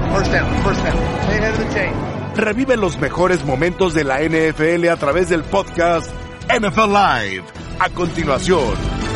First down. Stay ahead of the chain. Revive los mejores momentos de la NFL a través del podcast NFL Live. A continuación.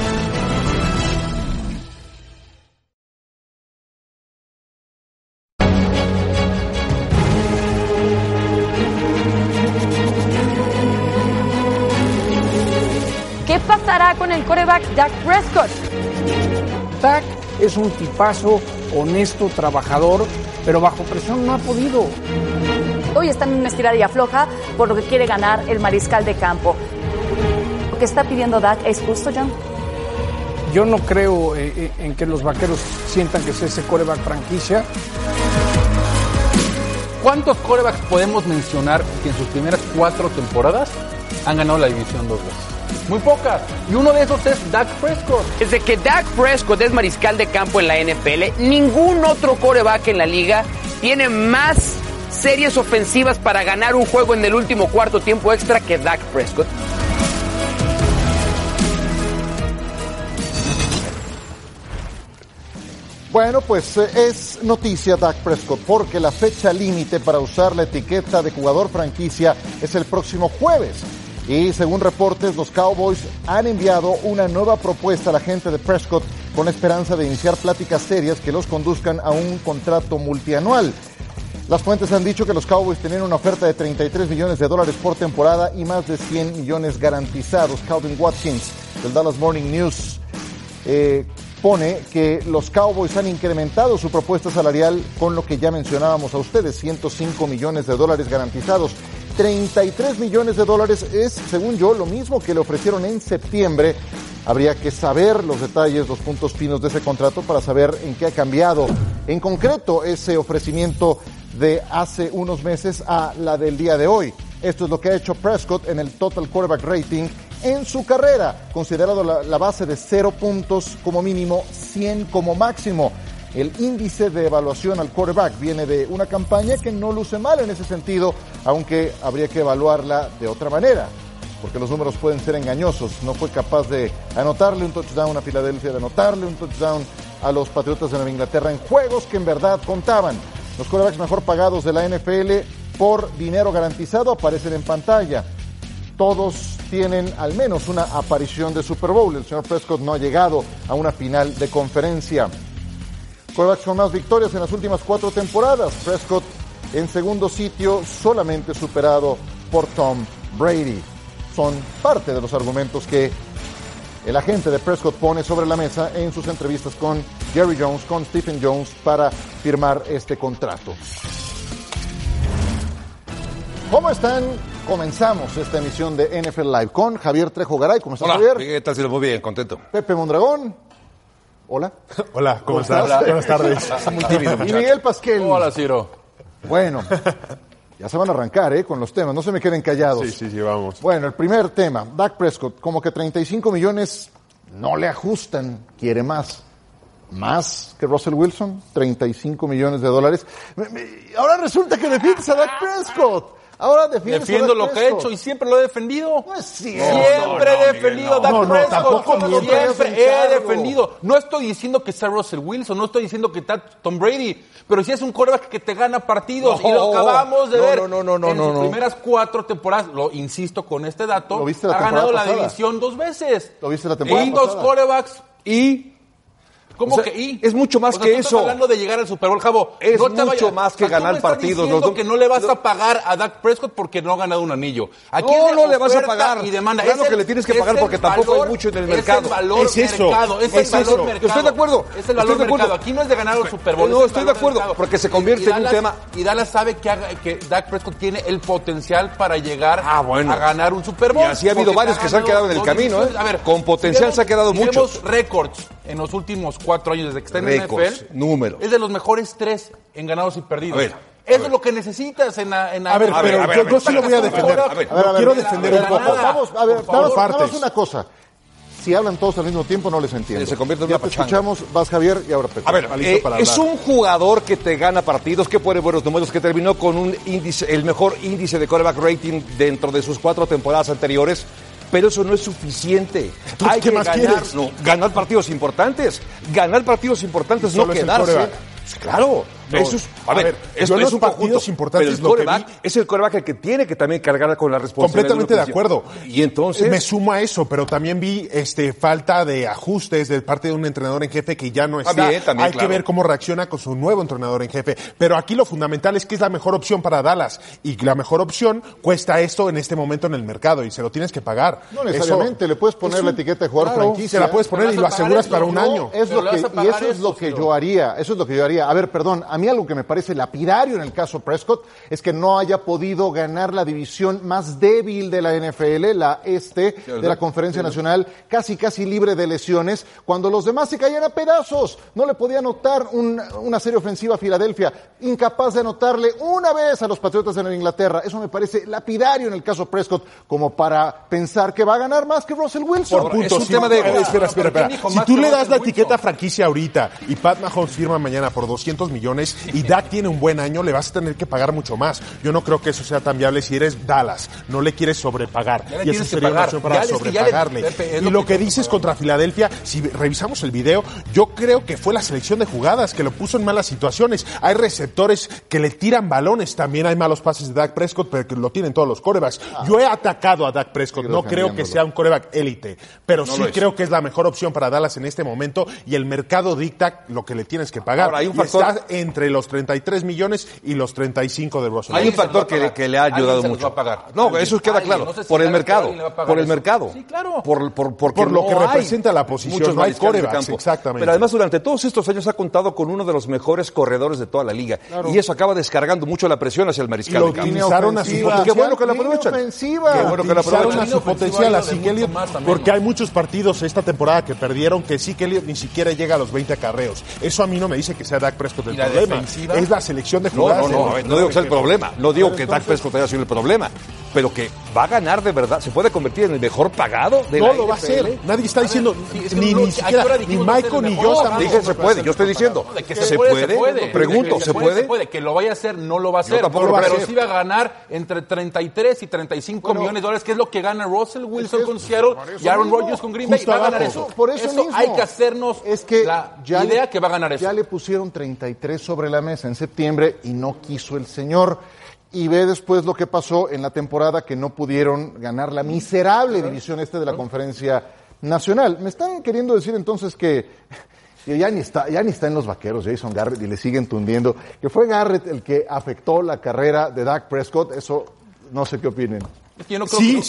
¿Qué pasará con el quarterback Dak Prescott? Dak es un tipazo, honesto, trabajador, pero bajo presión no ha podido. Hoy está en una estiradilla floja por lo que quiere ganar el mariscal de campo. ¿Lo que está pidiendo Dak es justo, John? Yo no creo en que los vaqueros sientan que es ese quarterback franquicia. ¿Cuántos quarterbacks podemos mencionar que en sus primeras 4 temporadas han ganado la división 2 veces? Muy pocas. Y uno de esos es Dak Prescott. Desde que Dak Prescott es mariscal de campo en la NFL, ningún otro quarterback en la liga tiene más series ofensivas para ganar un juego en el último cuarto tiempo extra que Dak Prescott. Bueno, pues es noticia Dak Prescott porque la fecha límite para usar la etiqueta de jugador franquicia es el próximo jueves. Y según reportes, los Cowboys han enviado una nueva propuesta a la gente de Prescott con la esperanza de iniciar pláticas serias que los conduzcan a un contrato multianual. Las fuentes han dicho que los Cowboys tenían una oferta de $33 millones por temporada y más de 100 millones garantizados. Calvin Watkins del Dallas Morning News pone que los Cowboys han incrementado su propuesta salarial con lo que ya mencionábamos a ustedes, $105 millones garantizados. $33 millones es, según yo, lo mismo que le ofrecieron en septiembre. Habría que saber los detalles, los puntos finos de ese contrato para saber en qué ha cambiado en concreto ese ofrecimiento de hace unos meses a la del día de hoy. Esto es lo que ha hecho Prescott en el Total Quarterback Rating en su carrera, considerado la base de 0 puntos como mínimo, 100 como máximo. El índice de evaluación al quarterback viene de una campaña que no luce mal en ese sentido, aunque habría que evaluarla de otra manera, porque los números pueden ser engañosos. No fue capaz de anotarle un touchdown a Filadelfia, de anotarle un touchdown a los Patriotas de Nueva Inglaterra en juegos que en verdad contaban. Los quarterbacks mejor pagados de la NFL por dinero garantizado aparecen en pantalla. Todos tienen al menos una aparición de Super Bowl. El señor Prescott no ha llegado a una final de conferencia. Quarterbacks con más victorias en las últimas 4 temporadas. Prescott en segundo sitio, solamente superado por Tom Brady. Son parte de los argumentos que el agente de Prescott pone sobre la mesa en sus entrevistas con Jerry Jones, con Stephen Jones, para firmar este contrato. ¿Cómo están? Comenzamos esta emisión de NFL Live con Javier Trejo Garay. ¿Cómo estás, Javier? ¿Qué tal? Sí, muy bien, contento. Pepe Mondragón. Hola. Hola, ¿cómo estás? Buenas tardes. Muy tímido, Y Miguel Pasquel. Hola, Ciro. Bueno, ya se van a arrancar, con los temas. No se me queden callados. Sí, vamos. Bueno, el primer tema. Dak Prescott, como que 35 millones no le ajustan. Quiere más. Más que Russell Wilson, $35 millones. Ahora resulta que defiendes a Dak Prescott. Ahora defiendo lo que he hecho y siempre lo he defendido. No es cierto. Siempre he defendido a Dak Prescott. Tampoco Siempre he defendido. No estoy diciendo que sea Russell Wilson, no estoy diciendo que está Tom Brady, pero si es un quarterback que te gana partidos y lo acabamos de ver en sus primeras 4 temporadas. Lo insisto con este dato, ha ganado la división 2 veces. ¿Lo viste la temporada pasada? 2 quarterbacks y... ¿Cómo o sea, que y? Es mucho más que eso. Estás hablando de llegar al Super Bowl, Javo. Es mucho más que ganar partidos. Tú me estás diciendo que no le vas a pagar a Dak Prescott porque no ha ganado un anillo. Aquí no le vas a pagar. Y demanda. Claro que le tienes que pagar porque tampoco hay mucho en el mercado. Es el valor mercado. Es el valor mercado. Estoy de acuerdo. Es el valor mercado. Aquí no es de ganar el Super Bowl. No, estoy de acuerdo. Porque se convierte en un tema. Y Dallas sabe que Dak Prescott tiene el potencial para llegar a ganar un Super Bowl. Y así ha habido varios que se han quedado en el camino. A ver, con potencial se ha quedado muchos. Tenemos récords en los últimos 4 años desde que está en récords, NFL, números. Es de los mejores 3 en ganados y perdidos. Eso es lo que necesitas en la yo sí lo voy a defender. Quiero defender un poco. Vamos una cosa. Si hablan todos al mismo tiempo, no les entiendo. Se convierte en ya una te pachanga. Escuchamos, vas Javier y ahora Pepe. A ver, es un jugador que te gana partidos, que pone buenos números, que terminó con un índice, el mejor índice de quarterback rating dentro de sus 4 temporadas anteriores. Pero eso no es suficiente. Hay que ganar partidos importantes. Ganar partidos importantes, no quedarse. Pues claro, Esto es un partidos importantes. Pero el quarterback es el quarterback el que tiene que también cargar con la responsabilidad. Completamente de acuerdo. Y entonces me sumo a eso, pero también vi falta de ajustes de parte de un entrenador en jefe que ya no está. También, Hay que ver cómo reacciona con su nuevo entrenador en jefe. Pero aquí lo fundamental es que es la mejor opción para Dallas. Y la mejor opción cuesta esto en este momento en el mercado y se lo tienes que pagar. No necesariamente, le puedes poner la etiqueta de jugador franquicia. Se la puedes poner y lo aseguras para un año. Y eso es lo que yo haría. Eso es lo que yo haría. A ver, perdón, a mí algo que me parece lapidario en el caso Prescott es que no haya podido ganar la división más débil de la NFL, la de la Conferencia Nacional, casi libre de lesiones, cuando los demás se caían a pedazos. No le podía anotar una serie ofensiva a Filadelfia, incapaz de anotarle una vez a los Patriotas de Nueva Inglaterra. Eso me parece lapidario en el caso Prescott, como para pensar que va a ganar más que Russell Wilson. Por punto, es un tema de... Espera. Si tú le das la etiqueta franquicia ahorita y Pat Mahomes firma mañana por $200 millones y Dak tiene un buen año, le vas a tener que pagar mucho más. Yo no creo que eso sea tan viable si eres Dallas. No le quieres sobrepagar. Y eso sería una opción para sobrepagarle. Y lo que dices contra Filadelfia, si revisamos el video, yo creo que fue la selección de jugadas que lo puso en malas situaciones. Hay receptores que le tiran balones. También hay malos pases de Dak Prescott, pero que lo tienen todos los quarterbacks. Yo he atacado a Dak Prescott. No creo que sea un quarterback élite, pero sí creo que es la mejor opción para Dallas en este momento y el mercado dicta lo que le tienes que pagar. Ahora, hay un factor... Está entre los 33 millones y los 35 de Russell. Hay un factor que le ha ayudado mucho. No, eso queda claro. No sé si por el mercado. Por el mercado. Sí, claro. Por lo que representa la posición. No hay quarterbacks, exactamente. Pero además, durante todos estos años ha contado con uno de los mejores corredores de toda la liga. Claro. Y eso acaba descargando mucho la presión hacia el mariscal de campo. Utilizaron a su potencial. Qué bueno que la aprovechan. Qué bueno que la aprovechan. A su potencial, así que Elliott, porque hay muchos partidos esta temporada que perdieron que sí que Elliott ni siquiera llega a los 20 acarreos. Eso a mí no me dice que sea Dak Prescott el problema. Defensiva? Es la selección de jugadas. No digo que sea el problema. No digo que Dak Prescott haya sido el problema. Pero que va a ganar de verdad, se puede convertir en el mejor pagado de la NFL. No lo va a hacer. Nadie está diciendo, ni siquiera, ni Michael ni yo estamos. Dije se puede, yo estoy diciendo. ¿Se puede? Pregunto, ¿se puede? Que lo vaya a hacer, no lo va a hacer. Pero sí va a ganar entre 33 y 35 millones de dólares, que es lo que gana Russell Wilson con Seattle y Aaron Rodgers con Green Bay. Va a ganar eso. Por eso mismo. Hay que hacernos la idea que va a ganar eso. Ya le pusieron 33 sobre la mesa en septiembre y no quiso el señor. Y ve después lo que pasó en la temporada, que no pudieron ganar la miserable división de la Conferencia Nacional. Me están queriendo decir entonces que ya ni está en los Vaqueros Jason Garrett y le siguen tundiendo, que fue Garrett el que afectó la carrera de Dak Prescott. Eso no sé qué opinen. Yo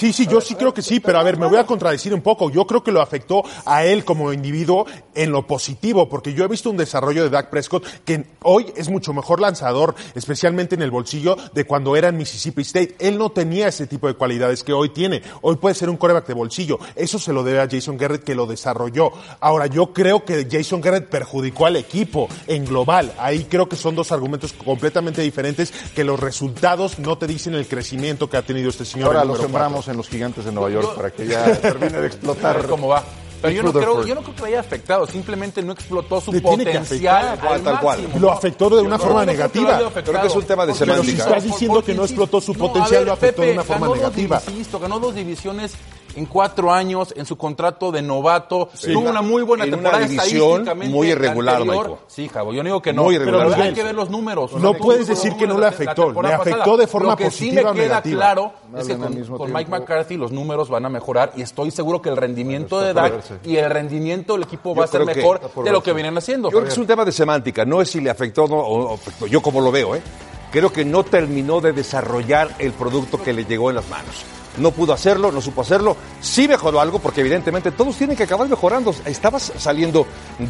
sí creo que sí, pero a ver, me voy a contradecir un poco. Yo creo que lo afectó a él como individuo en lo positivo, porque yo he visto un desarrollo de Dak Prescott que hoy es mucho mejor lanzador, especialmente en el bolsillo, de cuando era en Mississippi State. Él no tenía ese tipo de cualidades que hoy tiene. Hoy puede ser un quarterback de bolsillo. Eso se lo debe a Jason Garrett, que lo desarrolló. Ahora, yo creo que Jason Garrett perjudicó al equipo en global. Ahí creo que son dos argumentos completamente diferentes, que los resultados no te dicen el crecimiento que ha tenido este señor. Ahora lo sembramos en los Gigantes de Nueva York para que ya termine de explotar. A ver cómo va. Pero yo no creo que lo haya afectado, simplemente no explotó su potencial tal cual. Lo afectó de una forma negativa. Creo que es un tema de semántica. Pero si estás diciendo que no explotó su potencial, lo afectó de una forma negativa. Ganó 2 divisiones en 4 años, en su contrato de novato, tuvo una muy buena temporada estadísticamente. Muy irregular, Michael. Sí, Javo, yo no digo que no, pero hay que ver los números. No puedes decir que no le afectó, le afectó de forma positiva o negativa. Lo que sí me queda claro es que con Mike McCarthy los números van a mejorar y estoy seguro que el rendimiento de Dak y el rendimiento del equipo va a ser mejor de lo que vienen haciendo. Yo creo que es un tema de semántica, no es si le afectó o no, yo como lo veo, creo que no terminó de desarrollar el producto que le llegó en las manos. No pudo hacerlo, no supo hacerlo. Sí mejoró algo, porque evidentemente todos tienen que acabar mejorando. Estabas saliendo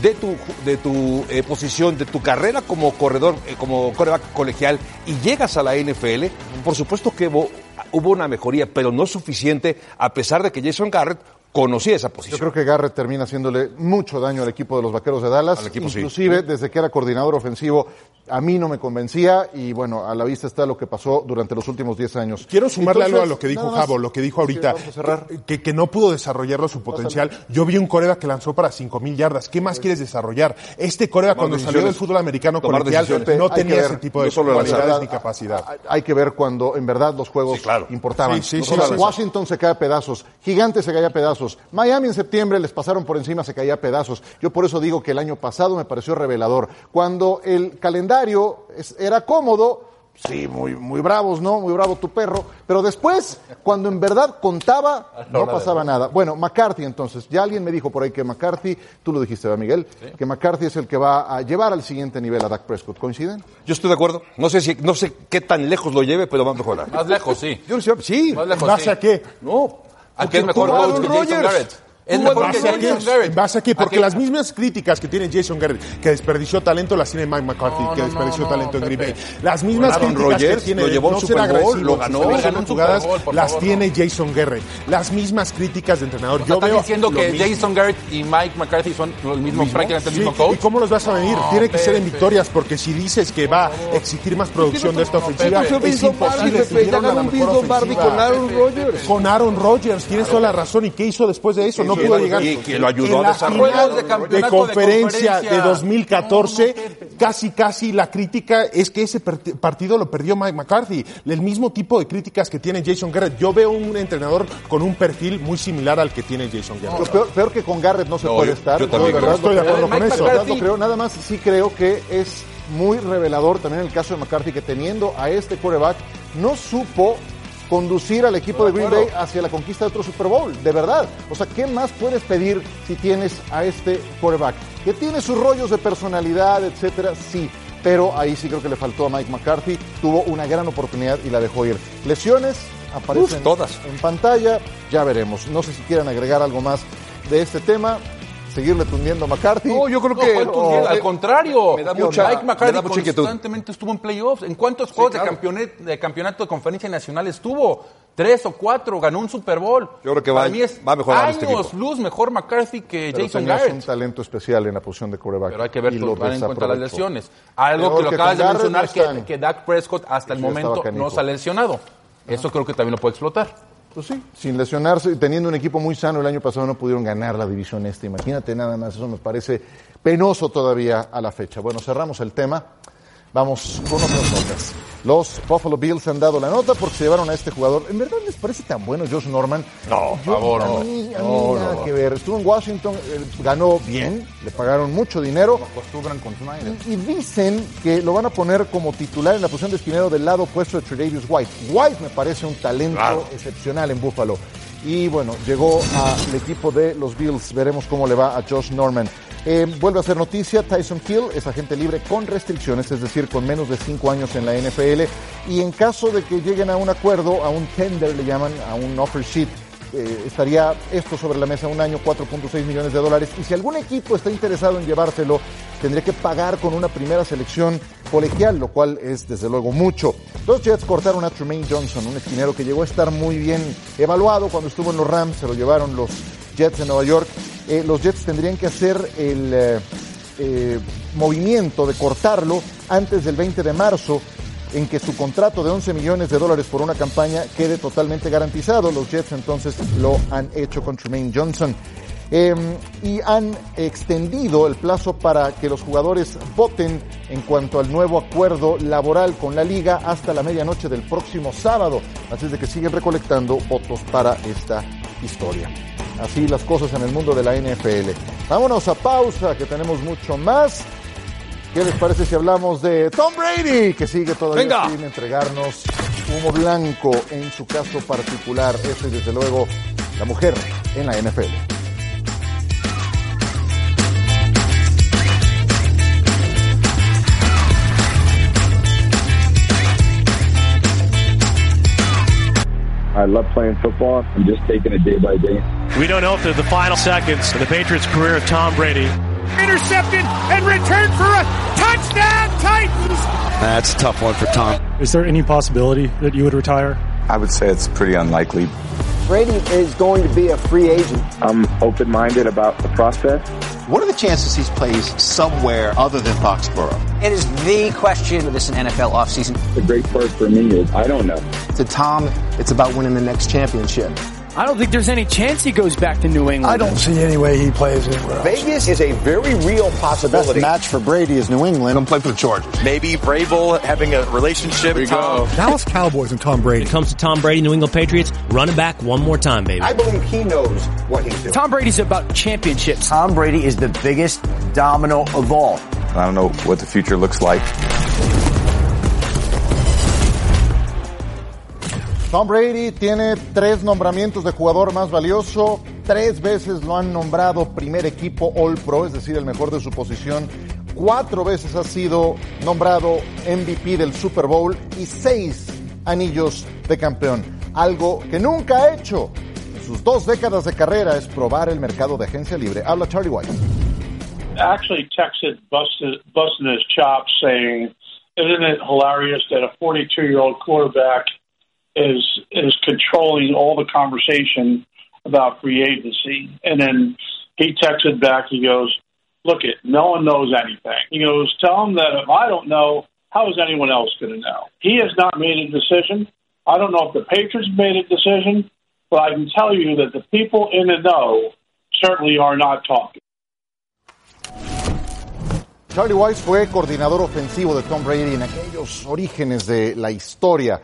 de tu posición, de tu carrera como corredor, como quarterback colegial, y llegas a la NFL. Por supuesto que hubo una mejoría, pero no suficiente, a pesar de que Jason Garrett conocía esa posición. Yo creo que Garrett termina haciéndole mucho daño al equipo de los Vaqueros de Dallas. Inclusive, desde que era coordinador ofensivo, a mí no me convencía y bueno, a la vista está lo que pasó durante los últimos 10 años. Quiero sumarle algo a lo que dijo Javo, lo que dijo ahorita, que no pudo desarrollarlo su potencial. Yo vi un quarterback que lanzó para 5,000 yardas. ¿Qué más quieres desarrollar? Este quarterback cuando salió del fútbol americano colegial no tenía ese tipo de cualidades ni capacidad. Hay que ver cuando en verdad los juegos importaban. Washington se cae a pedazos, Gigantes se cae a pedazos. pedazos. Miami en septiembre les pasaron por encima, se caía a pedazos. Yo por eso digo que el año pasado me pareció revelador. Cuando el calendario era cómodo, sí, muy bravos, ¿no? Muy bravo tu perro. Pero después, cuando en verdad contaba, no pasaba nada. Bueno, McCarthy entonces. Ya alguien me dijo por ahí que McCarthy, tú lo dijiste, ¿verdad, Miguel? ¿Sí? Que McCarthy es el que va a llevar al siguiente nivel a Dak Prescott. ¿Coinciden? Yo estoy de acuerdo. No sé qué tan lejos lo lleve, pero va a mejorar. Más lejos, sí. Yo decía, sí. Más lejos, ¿Base a qué? No. ¿A qué es mejor coach que Jason Garrett? Es mejor que Jason Garrett. ¿Vas aquí? Porque las mismas críticas que tiene Jason Garrett, que desperdició talento, las tiene Mike McCarthy, que desperdició talento en Green Bay. Las mismas críticas que tiene lo llevó no Super ser Bowl, agresivo, lo ganó, en jugadas, las tiene Jason Garrett. Las mismas críticas de entrenador. Yo veo diciendo que Jason Garrett y Mike McCarthy son los mismos, prácticamente el mismo coach. ¿Y cómo los vas a medir? Tiene que ser en victorias, porque si dices que va a exigir más producción de esta ofensiva, es imposible. Con Aaron Rodgers, tienes toda la razón. ¿Y qué hizo después de eso? No pudo llegar. Y que lo ayudó a desarrollar. De conferencia de 2014, casi la crítica es que ese partido lo perdió Mike McCarthy. El mismo tipo de críticas que tiene Jason Garrett. Yo veo un entrenador con un perfil muy similar al que tiene Jason Garrett. Peor que con Garrett no se puede estar. Yo también estoy de acuerdo con eso. Nada más sí creo que es muy revelador también el caso de McCarthy, que teniendo a este quarterback no supo conducir al equipo de Green Bay hacia la conquista de otro Super Bowl, de verdad. O sea, ¿qué más puedes pedir si tienes a este quarterback? Que tiene sus rollos de personalidad, etcétera, sí, pero ahí sí creo que le faltó a Mike McCarthy. Tuvo una gran oportunidad y la dejó ir. Lesiones aparecen todas en pantalla, ya veremos. No sé si quieran agregar algo más de este tema. Seguirle tundiendo a McCarthy. No, yo creo que al contrario. Me da mucha, Mike McCarthy inquietud. Constantemente estuvo en playoffs. ¿En cuántos juegos de campeonato de conferencia nacional estuvo? 3 o 4, ganó un Super Bowl. Yo creo que va a mejorar este equipo. Años luz mejor McCarthy que pero Jason Garrett. Un talento especial en la posición de quarterback. Pero hay que ver en cuanto a las lesiones. Algo que lo acabas de mencionar, que Dak Prescott hasta el momento no se ha lesionado. Eso creo que también lo puede explotar. Pues sí, sin lesionarse y teniendo un equipo muy sano, el año pasado no pudieron ganar la división este. Imagínate nada más, eso me parece penoso todavía a la fecha. Bueno, cerramos el tema. Vamos con otras notas. Los Buffalo Bills han dado la nota porque se llevaron a este jugador. ¿En verdad les parece tan bueno Josh Norman? No, por favor, no. A mí nada que ver. Estuvo en Washington, ganó bien, le pagaron mucho dinero. Lo acostumbran con Snyder. Y dicen que lo van a poner como titular en la posición de esquinero del lado opuesto de Tre'Davious White. White me parece un talento excepcional en Buffalo. Y bueno, llegó al equipo de los Bills. Veremos cómo le va a Josh Norman. Vuelve a ser noticia, Tyson Hill es agente libre con restricciones, es decir, con menos de 5 años en la NFL. Y en caso de que lleguen a un acuerdo, a un tender le llaman, a un offer sheet, estaría esto sobre la mesa un año, $4.6 millones. Y si algún equipo está interesado en llevárselo, tendría que pagar con una primera selección colegial, lo cual es desde luego mucho. Los Jets cortaron a Trumaine Johnson, un esquinero que llegó a estar muy bien evaluado cuando estuvo en los Rams, se lo llevaron los Jets de Nueva York. Los Jets tendrían que hacer el movimiento de cortarlo antes del 20 de marzo, en que su contrato de $11 millones por una campaña quede totalmente garantizado. Los Jets entonces lo han hecho con Trumaine Johnson. Y han extendido el plazo para que los jugadores voten en cuanto al nuevo acuerdo laboral con la liga hasta la medianoche del próximo sábado. Así es de que siguen recolectando votos para esta historia. Así las cosas en el mundo de la NFL. Vámonos a pausa, que tenemos mucho más. ¿Qué les parece si hablamos de Tom Brady, que sigue todavía sin entregarnos humo blanco en su caso particular? Eso y desde luego la mujer en la NFL. I love playing football. I'm just taking it day by day. We don't know if they're the final seconds of the Patriots' career of Tom Brady. Intercepted and returned for a touchdown, Titans! That's a tough one for Tom. Is there any possibility that you would retire? I would say it's pretty unlikely. Brady is going to be a free agent. I'm open-minded about the process. What are the chances he plays somewhere other than Foxborough? It is the question of this NFL offseason. The great part for me is I don't know. To Tom, it's about winning the next championship. I don't think there's any chance he goes back to New England. I don't see any way he plays anywhere else. Vegas is a very real possibility. Best match for Brady is New England. Come play for the Chargers. Maybe Vrabel having a relationship with Tom. Dallas Cowboys and Tom Brady. When it comes to Tom Brady, New England Patriots, run it back one more time, baby. I believe he knows what he's doing. Tom Brady's about championships. Tom Brady is the biggest domino of all. I don't know what the future looks like. Tom Brady tiene 3 nombramientos de jugador más valioso, 3 veces lo han nombrado primer equipo All Pro, es decir, el mejor de su posición, 4 veces ha sido nombrado MVP del Super Bowl y 6 anillos de campeón. Algo que nunca ha hecho en sus 2 décadas de carrera es probar el mercado de agencia libre. Habla Charlie White. Actually texted busting his chops saying, isn't it hilarious that a 42-year-old quarterback is controlling all the conversation about free agency? And then he texted back, he goes, look it, no one knows anything. He goes, tell him that if I don't know, how is anyone else going to know? He has not made a decision. I don't know if the Patriots made a decision, but I can tell you that the people in the know certainly are not talking. Charlie Weis fue coordinador ofensivo de Tom Brady en aquellos orígenes de la historia.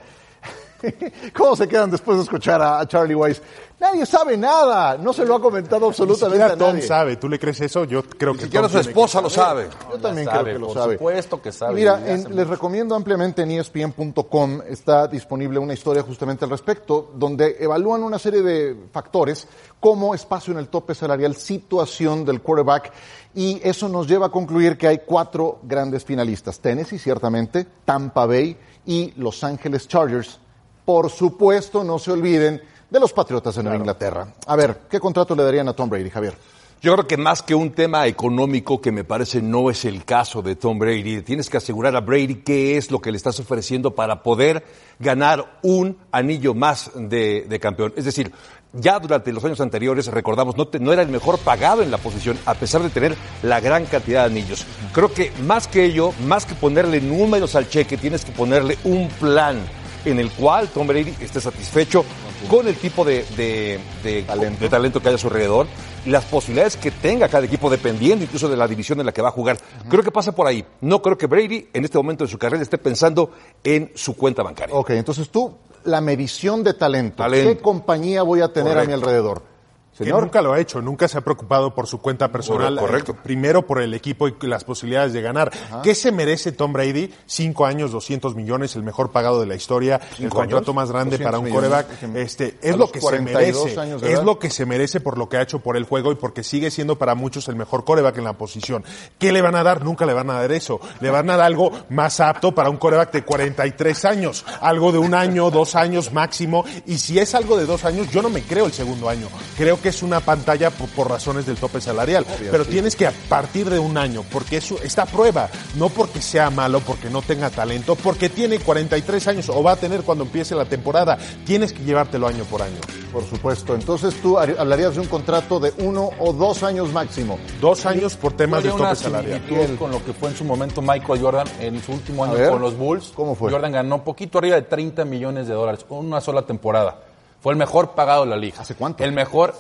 ¿Cómo se quedan después de escuchar a Charlie Weis? Nadie sabe nada, no se lo ha comentado absolutamente a nadie. Tom sabe, ¿tú le crees eso? Yo creo que siquiera su esposa lo sabe. Yo también creo que lo sabe. Por supuesto que sabe. Mira, les recomiendo ampliamente en ESPN.com, está disponible una historia justamente al respecto, donde evalúan una serie de factores como espacio en el tope salarial, situación del quarterback, y eso nos lleva a concluir que hay 4 grandes finalistas. Tennessee, ciertamente, Tampa Bay y Los Ángeles Chargers. Por supuesto, no se olviden de los Patriotas de Nueva Inglaterra. A ver, ¿qué contrato le darían a Tom Brady, Javier? Yo creo que más que un tema económico, que me parece no es el caso de Tom Brady, tienes que asegurar a Brady qué es lo que le estás ofreciendo para poder ganar un anillo más de campeón. Es decir, ya durante los años anteriores, recordamos, no era el mejor pagado en la posición, a pesar de tener la gran cantidad de anillos. Creo que más que ello, más que ponerle números al cheque, tienes que ponerle un plan en el cual Tom Brady esté satisfecho con el tipo de talento que haya a su alrededor y las posibilidades que tenga cada equipo, dependiendo incluso de la división en la que va a jugar. Creo que pasa por ahí. No creo que Brady en este momento de su carrera esté pensando en su cuenta bancaria. Ok, entonces tú, la medición de talento. ¿Qué compañía voy a tener a mi alrededor? Que nunca lo ha hecho, nunca se ha preocupado por su cuenta personal. Correcto. Primero por el equipo y las posibilidades de ganar. Ajá. ¿Qué se merece Tom Brady? 5 años, 200 millones, el mejor pagado de la historia, el contrato más grande para un quarterback. Es lo que se merece. Es lo que se merece por lo que ha hecho por el juego y porque sigue siendo para muchos el mejor quarterback en la posición. ¿Qué le van a dar? Nunca le van a dar eso. Le van a dar algo más apto para un quarterback de 43 años. Algo de 1 año, 2 años máximo. Y si es algo de 2 años, yo no me creo el segundo año. Creo que es una pantalla por razones del tope salarial. Obvio, pero sí. Tienes que a partir de 1 año, porque eso está a prueba, no porque sea malo, porque no tenga talento, porque tiene 43 años o va a tener cuando empiece la temporada. Tienes que llevártelo año por año. Por supuesto. Entonces tú hablarías de un contrato de 1 o 2 años máximo. 2 años por temas de tope salarial. Con lo que fue en su momento Michael Jordan en su último año con los Bulls. ¿Cómo fue? Jordan ganó poquito arriba de $30 millones, una sola temporada. Fue el mejor pagado de la liga. ¿Hace cuánto? El mejor,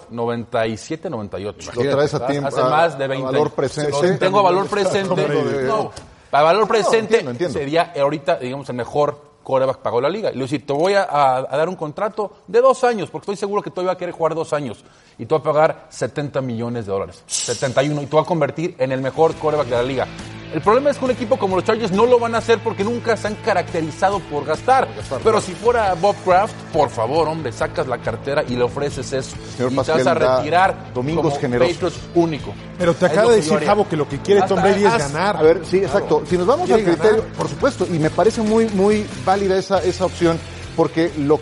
97, 98. Lo traes a tiempo. Hace más de 20 valor presente. Tengo valor presente. No, a valor presente sería ahorita, digamos, el mejor quarterback pagado de la liga. Le voy a decir, te voy a dar un contrato de 2 años, porque estoy seguro que tú vas a querer jugar 2 años. Y tú vas a pagar $70 millones. 71. Y tú vas a convertir en el mejor quarterback de la liga. El problema es que un equipo como los Chargers no lo van a hacer porque nunca se han caracterizado por gastar. Pero si fuera Bob Kraft, por favor, hombre, sacas la cartera y le ofreces eso. Señor y Pasquel, te vas a retirar domingos como generosos. Patriots único. Pero te acaba de decir, Javo, que lo que quiere Tom Brady es ganar. A ver, sí, exacto. Si nos vamos al criterio, por supuesto, y me parece muy válida esa opción, porque lo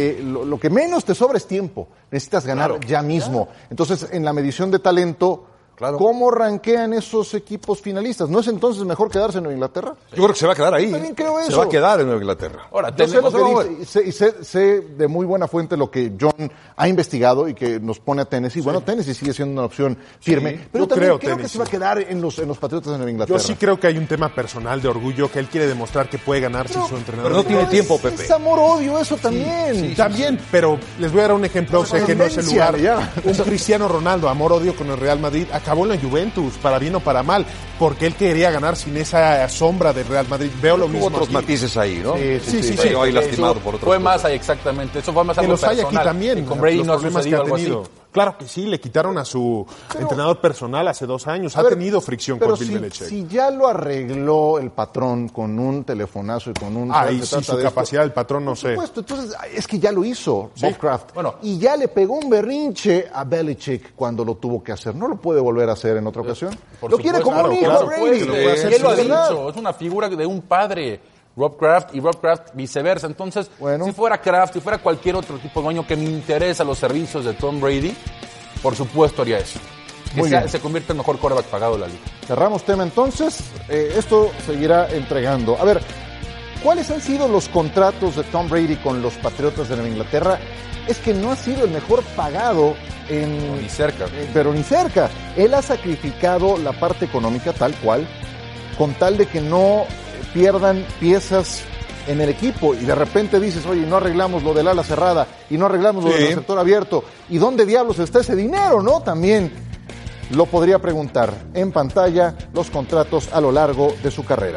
que menos te sobra es tiempo. Necesitas ganar ya mismo. Entonces, en la medición de talento, Claro. ¿Cómo rankean esos equipos finalistas? ¿No es entonces mejor quedarse en Nueva Inglaterra? Yo creo que se va a quedar ahí. Yo también creo eso. Se va a quedar en Nueva Inglaterra. Ahora, yo sé lo que dice, y sé de muy buena fuente lo que John ha investigado y que nos pone a Tennessee. Sí. Bueno, Tennessee sigue siendo una opción firme, sí, pero también creo que se va a quedar en los Patriotas de Nueva Inglaterra. Yo sí creo que hay un tema personal de orgullo que él quiere demostrar que puede ganar si su entrenador. Pero no tiene tiempo, Pepe. Es amor-odio eso también. Sí, también, pero les voy a dar un ejemplo, sé que no es el lugar. Un Cristiano Ronaldo, amor-odio con el Real Madrid, acabó en la Juventus, para bien o para mal, porque él quería ganar sin esa sombra del Real Madrid. Veo lo mismo. Otros matices ahí, ¿no? Sí. Ahí lastimado por otros. Fue más ahí, exactamente. Eso fue más algo personal. Que los hay aquí también. Y con Brady los no ha problemas que ha tenido. así. Claro que sí, le quitaron a su entrenador personal hace 2 años. Ha tenido fricción con Bill Belichick. Si ya lo arregló el patrón con un telefonazo y con un... Ahí sí, su capacidad del patrón no sé. Por supuesto, entonces es que ya lo hizo Bob Kraft. Bueno, y ya le pegó un berrinche a Belichick cuando lo tuvo que hacer. No lo puede volver a hacer en otra ocasión. Lo quiere como un hijo a Brady. Él lo ha dicho, es una figura de un padre. Rob Kraft y Rob Kraft viceversa. Entonces, si fuera Kraft, si fuera cualquier otro tipo de dueño que me interesa los servicios de Tom Brady, por supuesto haría eso. Que se convierte en el mejor quarterback pagado de la liga. Cerramos tema entonces. Esto seguirá entregando. A ver, ¿cuáles han sido los contratos de Tom Brady con los Patriotas de Nueva Inglaterra? Es que no ha sido el mejor pagado ni cerca. Pero ni cerca. Él ha sacrificado la parte económica tal cual, con tal de que no pierdan piezas en el equipo, y de repente dices, oye, no arreglamos lo del ala cerrada y no arreglamos lo del receptor abierto, ¿y dónde diablos está ese dinero, no? También lo podría preguntar. En pantalla los contratos a lo largo de su carrera.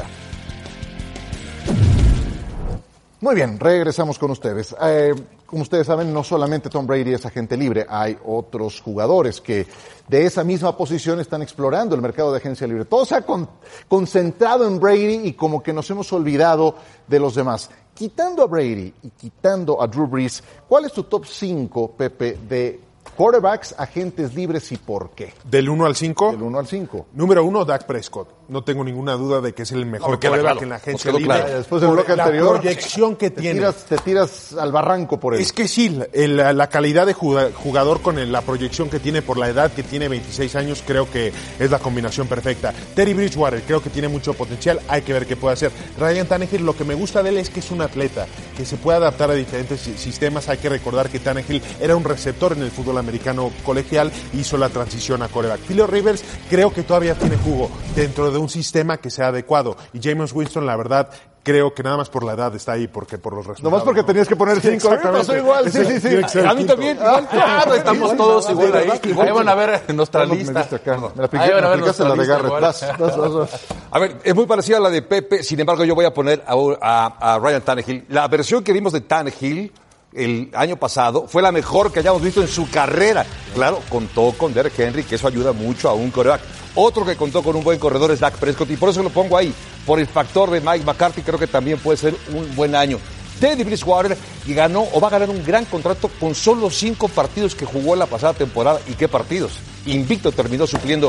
Muy bien, regresamos con ustedes. Como ustedes saben, no solamente Tom Brady es agente libre, hay otros jugadores que de esa misma posición están explorando el mercado de agencia libre. Todo se ha concentrado en Brady y como que nos hemos olvidado de los demás. Quitando a Brady y quitando a Drew Brees, ¿cuál es tu top 5, Pepe, de quarterbacks, agentes libres y por qué? ¿Del 1 al 5? Del 1 al 5. Número 1, Dak Prescott. No tengo ninguna duda de que es el mejor quarterback en la agencia libre. Claro. Después del bloque anterior, la proyección que tiene. Te tiras al barranco por él. Es que sí, la calidad de jugador con la proyección que tiene por la edad que tiene, 26 años, creo que es la combinación perfecta. Teddy Bridgewater, creo que tiene mucho potencial, hay que ver qué puede hacer. Ryan Tannehill, lo que me gusta de él es que es un atleta, que se puede adaptar a diferentes sistemas. Hay que recordar que Tannehill era un receptor en el fútbol americano colegial, hizo la transición a quarterback. Philip Rivers, creo que todavía tiene jugo dentro de un sistema que sea adecuado. Y Jameis Winston, la verdad, creo que nada más por la edad está ahí, porque por los resultados. Nomás porque tenías que poner 5. A mí me pasó igual, sí. A mí también. Claro, estamos todos igual ahí. Ahí van a ver nuestra lista. Ahí van a ver nuestra lista. A ver, es muy parecida a la de Pepe, sin embargo yo voy a poner a Ryan Tannehill. La versión que vimos de Tannehill el año pasado fue la mejor que hayamos visto en su carrera. Claro, contó con Derrick Henry, que eso ayuda mucho a un quarterback. Otro que contó con un buen corredor es Dak Prescott, y por eso lo pongo ahí. Por el factor de Mike McCarthy, creo que también puede ser un buen año. Teddy Bridgewater ganó o va a ganar un gran contrato con solo 5 partidos que jugó en la pasada temporada. ¿Y qué partidos? Invicto terminó supliendo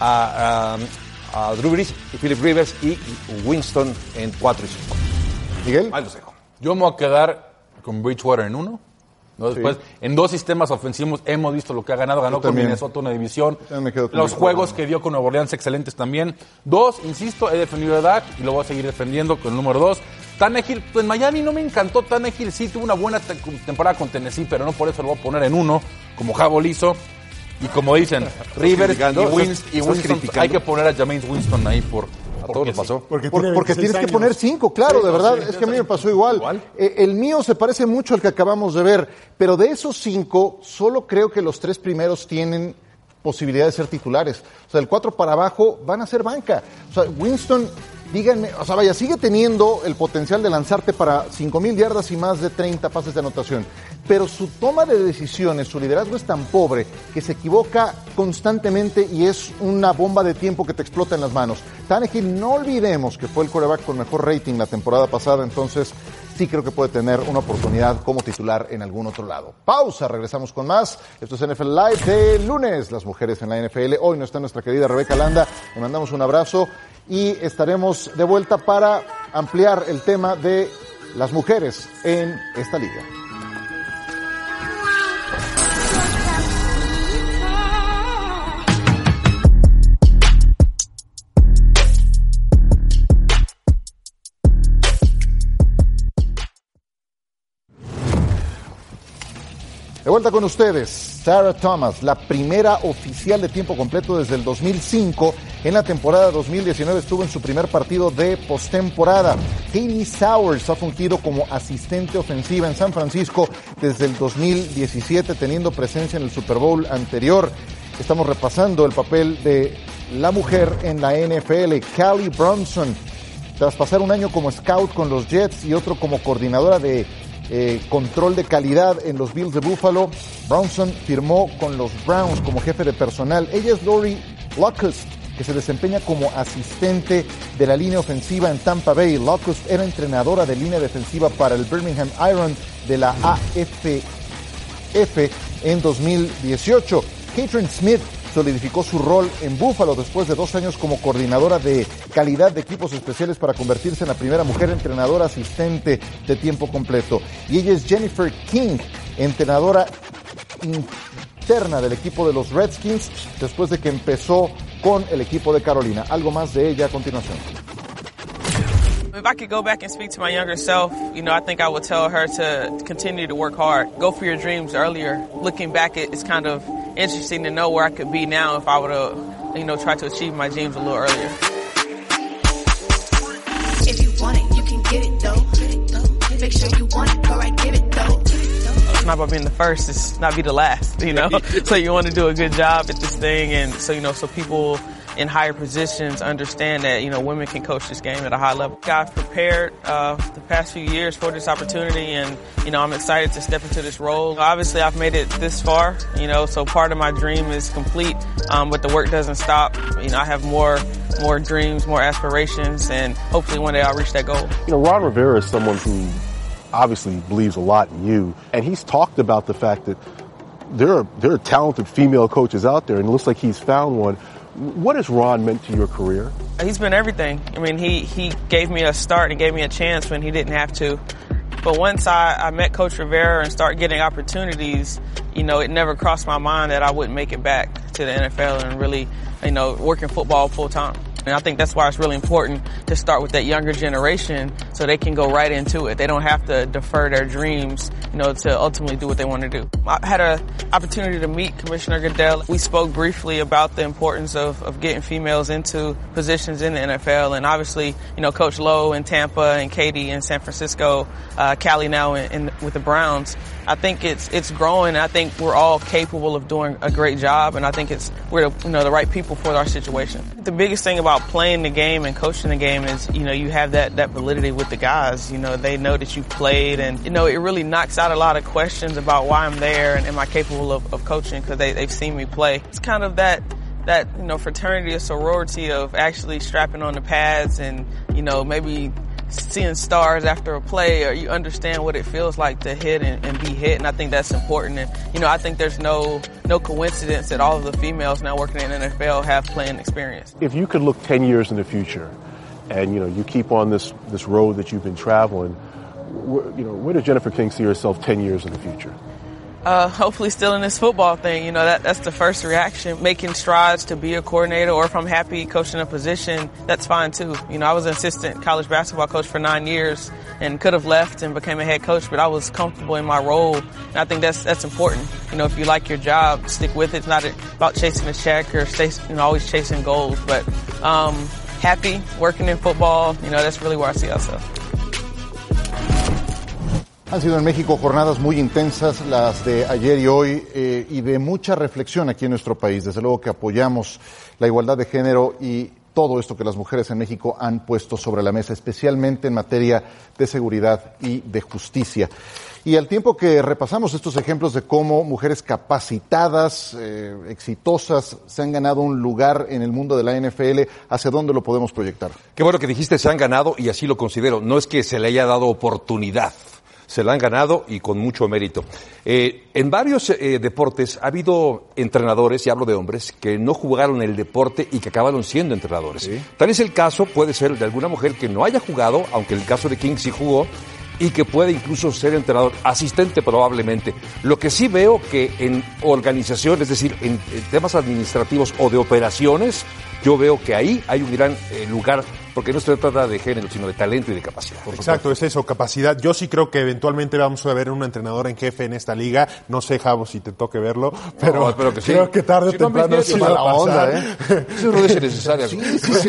a Drew Brees, Philip Rivers y Winston en 4 y 5. ¿Miguel? Ahí los dejo. Yo me voy a quedar con Bridgewater en 1. ¿no? Después, en 2 sistemas ofensivos hemos visto lo que ha ganado. Ganó con Minnesota una división. Los juegos que dio con Nueva Orleans excelentes también. 2, insisto, he defendido a Dak y lo voy a seguir defendiendo con el número 2. Tannehill, en Miami no me encantó. Tannehill sí tuvo una buena temporada con Tennessee, pero no por eso lo voy a poner en 1, como Jabo hizo. Y como dicen, Rivers y Winston, hay que poner a Jameis Winston ahí por... A todo le pasó. Porque tienes que poner 5, claro, de verdad. Es que a mí me pasó igual. El mío se parece mucho al que acabamos de ver, pero de esos 5, solo creo que los 3 primeros tienen posibilidad de ser titulares. O sea, el 4 para abajo van a ser banca. O sea, Winston, díganme, o sea, vaya, sigue teniendo el potencial de lanzarte para 5,000 yardas y más de 30 pases de anotación. Pero su toma de decisiones, su liderazgo es tan pobre que se equivoca constantemente y es una bomba de tiempo que te explota en las manos. Tannehill, no olvidemos que fue el quarterback con mejor rating la temporada pasada, entonces sí creo que puede tener una oportunidad como titular en algún otro lado. Pausa, regresamos con más. Esto es NFL Live de lunes, las mujeres en la NFL. Hoy no está nuestra querida Rebeca Landa, le mandamos un abrazo y estaremos de vuelta para ampliar el tema de las mujeres en esta liga. De vuelta con ustedes, Sarah Thomas, la primera oficial de tiempo completo desde el 2005. En la temporada 2019 estuvo en su primer partido de postemporada. Hailey Sowers ha fungido como asistente ofensiva en San Francisco desde el 2017, teniendo presencia en el Super Bowl anterior. Estamos repasando el papel de la mujer en la NFL, Callie Brunson. Tras pasar un año como scout con los Jets y otro como coordinadora de control de calidad en los Bills de Buffalo, Brunson firmó con los Browns como jefe de personal. Ella es Lori Locust, que se desempeña como asistente de la línea ofensiva en Tampa Bay. Locust era entrenadora de línea defensiva para el Birmingham Iron de la AFF en 2018. Catherine Smith solidificó su rol en Buffalo después de 2 años como coordinadora de calidad de equipos especiales para convertirse en la primera mujer entrenadora asistente de tiempo completo. Y ella es Jennifer King, entrenadora interna del equipo de los Redskins después de que empezó con el equipo de Carolina. Algo más de ella a continuación. If I could go back and speak to my younger self, I think I would tell her to continue to work hard. Go for your dreams earlier. Looking back, it's kind of interesting to know where I could be now if I would have, tried to achieve my dreams a little earlier. If you want it, you can get it though. Make sure you want it, alright, give it though. It's not about being the first, it's not be the last, So you want to do a good job at this thing, and so people in higher positions understand that, women can coach this game at a high level. I've prepared the past few years for this opportunity, and, I'm excited to step into this role. Obviously, I've made it this far, so part of my dream is complete, but the work doesn't stop. I have more dreams, more aspirations, and hopefully one day I'll reach that goal. Ron Rivera is someone who obviously believes a lot in you, and he's talked about the fact that there are talented female coaches out there, and it looks like he's found one. What has Ron meant to your career? He's been everything. He gave me a start and gave me a chance when he didn't have to. But once I met Coach Rivera and started getting opportunities, it never crossed my mind that I wouldn't make it back to the NFL and really, working football full time. And I think that's why it's really important to start with that younger generation so they can go right into it. They don't have to defer their dreams, to ultimately do what they want to do. I had an opportunity to meet Commissioner Goodell. We spoke briefly about the importance of getting females into positions in the NFL. And obviously, Coach Lowe in Tampa and Katie in San Francisco, Callie now with the Browns. I think it's growing. I think we're all capable of doing a great job, and I think we're the right people for our situation. The biggest thing about playing the game and coaching the game is you have that validity with the guys. They know that you played, and it really knocks out a lot of questions about why I'm there and am I capable of coaching, because they've seen me play. It's kind of that fraternity or sorority of actually strapping on the pads and maybe seeing stars after a play, or you understand what it feels like to hit and be hit, and I think that's important. And I think there's no coincidence that all of the females now working in the NFL have playing experience. If you could look 10 years in the future, and you keep on this road that you've been traveling, where does Jennifer King see herself 10 years in the future? Hopefully still in this football thing. That's the first reaction. Making strides to be a coordinator, or if I'm happy coaching a position, that's fine too. I was an assistant college basketball coach for 9 years and could have left and became a head coach, but I was comfortable in my role. And I think that's important. If you like your job, stick with it. It's not about chasing a check or always chasing goals, but happy working in football, that's really where I see ourselves. Han sido en México jornadas muy intensas, las de ayer y hoy, y de mucha reflexión aquí en nuestro país. Desde luego que apoyamos la igualdad de género y todo esto que las mujeres en México han puesto sobre la mesa, especialmente en materia de seguridad y de justicia. Y al tiempo que repasamos estos ejemplos de cómo mujeres capacitadas, exitosas, se han ganado un lugar en el mundo de la NFL, ¿hacia dónde lo podemos proyectar? Qué bueno que dijiste se han ganado, y así lo considero. No es que se le haya dado oportunidad. Se la han ganado y con mucho mérito. En varios deportes ha habido entrenadores, y hablo de hombres, que no jugaron el deporte y que acabaron siendo entrenadores. ¿Sí? Tal es el caso, puede ser, de alguna mujer que no haya jugado, aunque el caso de King sí jugó, y que puede incluso ser entrenador, asistente probablemente. Lo que sí veo que en organización, es decir, en temas administrativos o de operaciones, yo veo que ahí hay un gran lugar porque no se trata de género, sino de talento y de capacidad. Exacto, es eso, capacidad. Yo sí creo que eventualmente vamos a ver un entrenador en jefe en esta liga. No sé, Javo, si te toque verlo, pero espero que sí. creo que tarde o temprano sí va a pasar. Eso no es necesario. Sí,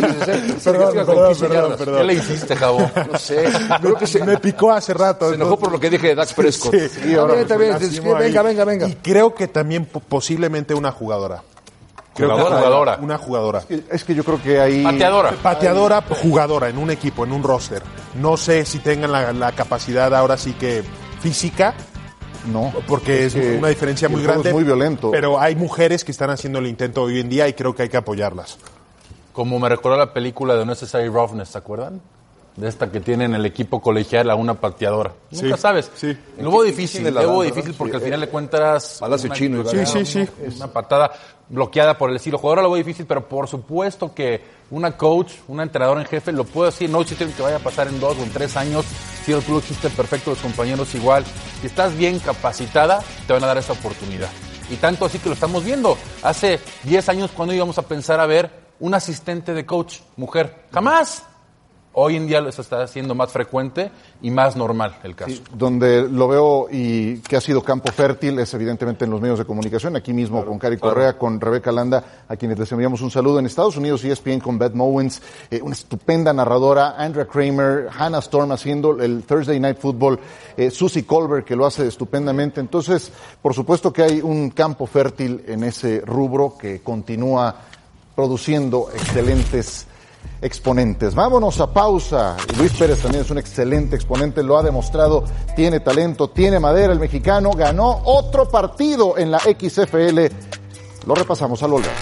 Perdón. ¿Qué le hiciste, Javo? No sé. Creo que me picó hace rato. Se enojó por lo que dije de Dak Prescott. Sí, venga. Y creo que también posiblemente una jugadora. Jugadora. Una jugadora. Es que yo creo que hay... Pateadora, jugadora en un equipo, en un roster. No sé si tengan la capacidad ahora sí que física. No. Porque es una diferencia muy grande. Es muy violento. Pero hay mujeres que están haciendo el intento hoy en día y creo que hay que apoyarlas. Como me recordó la película de Necessary Roughness, ¿se acuerdan? De esta que tiene en el equipo colegial a una pateadora. Nunca sabes. Sí. Lo hubo difícil porque al final le cuentas... Palacio Chino. Sí. Una patada bloqueada por el estilo jugador, lo hubo difícil, pero por supuesto que una coach, una entrenadora en jefe, lo puede decir, no existe que vaya a pasar en 2 o en 3 años, si tú lo existe perfecto, los compañeros igual. Si estás bien capacitada, te van a dar esa oportunidad. Y tanto así que lo estamos viendo. Hace 10 años, cuando íbamos a pensar a ver un asistente de coach, mujer? ¡Jamás! Hoy en día eso está haciendo más frecuente y más normal el caso. Sí, donde lo veo y que ha sido campo fértil es evidentemente en los medios de comunicación, aquí mismo con Cari Correa, con Rebeca Landa, a quienes les enviamos un saludo. En Estados Unidos, ESPN con Beth Mowins, una estupenda narradora, Andrea Kramer, Hannah Storm haciendo el Thursday Night Football, Susie Colbert que lo hace estupendamente. Entonces, por supuesto que hay un campo fértil en ese rubro que continúa produciendo excelentes exponentes. Vámonos a pausa. Luis Pérez también es un excelente exponente, lo ha demostrado, tiene talento, tiene madera. El mexicano ganó otro partido en la XFL. Lo repasamos al volver.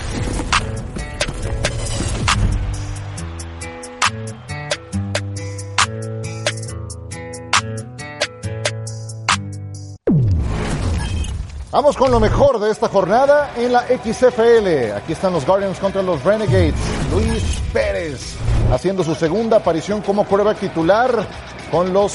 Vamos con lo mejor de esta jornada en la XFL. Aquí están los Guardians contra los Renegades. Luis Pérez haciendo su segunda aparición como quarterback titular con los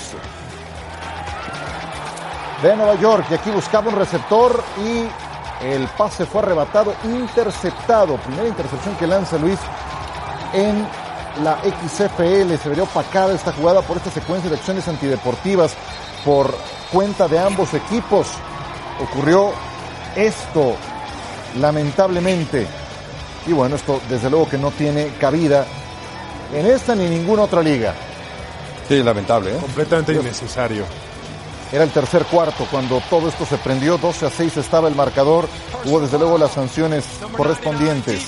de Nueva York. Y aquí buscaba un receptor y el pase fue arrebatado, interceptado. Primera intercepción que lanza Luis en la XFL. Se vería opacada esta jugada por esta secuencia de acciones antideportivas por cuenta de ambos equipos. Ocurrió esto, lamentablemente. Y bueno, esto desde luego que no tiene cabida en esta ni ninguna otra liga. Sí, lamentable, ¿eh? Completamente innecesario. Era el tercer cuarto cuando todo esto se prendió, 12-6 estaba el marcador. Hubo desde luego las sanciones correspondientes.